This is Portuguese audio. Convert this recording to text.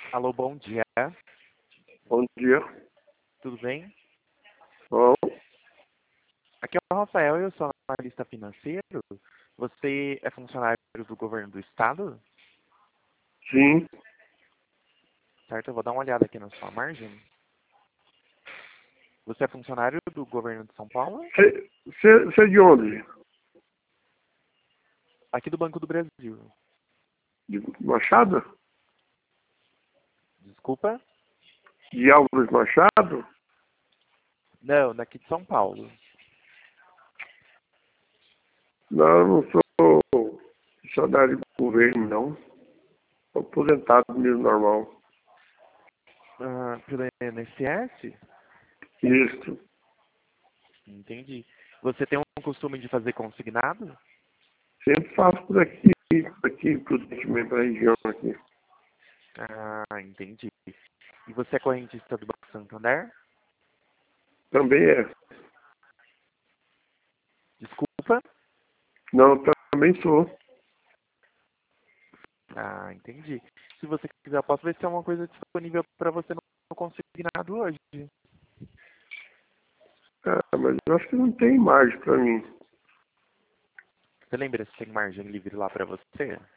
Alô, bom dia. Bom dia. Tudo bem? Bom, Aqui é o Rafael, eu sou analista financeiro. Você é funcionário do governo do estado? sim. Certo? Eu vou dar uma olhada aqui na sua margem. Você é funcionário do governo de São Paulo? Você é de onde? Aqui do Banco do Brasil. De Machado? Desculpa? De Álvares Machado? Não, daqui de São Paulo. Não, eu não sou funcionário de governo, não. Sou aposentado mesmo, normal. Pelo INSS? Isso. Entendi. Você tem um costume de fazer consignado? Sempre faço por aqui, prudentemente, para a região aqui. Entendi. E você é correntista do Banco Santander? Também é. Desculpa? Não, também sou. Entendi. Se você quiser, eu posso ver se tem alguma coisa disponível para você no consignado hoje. Mas eu acho que não tem margem para mim. Você lembra se tem margem livre lá para você?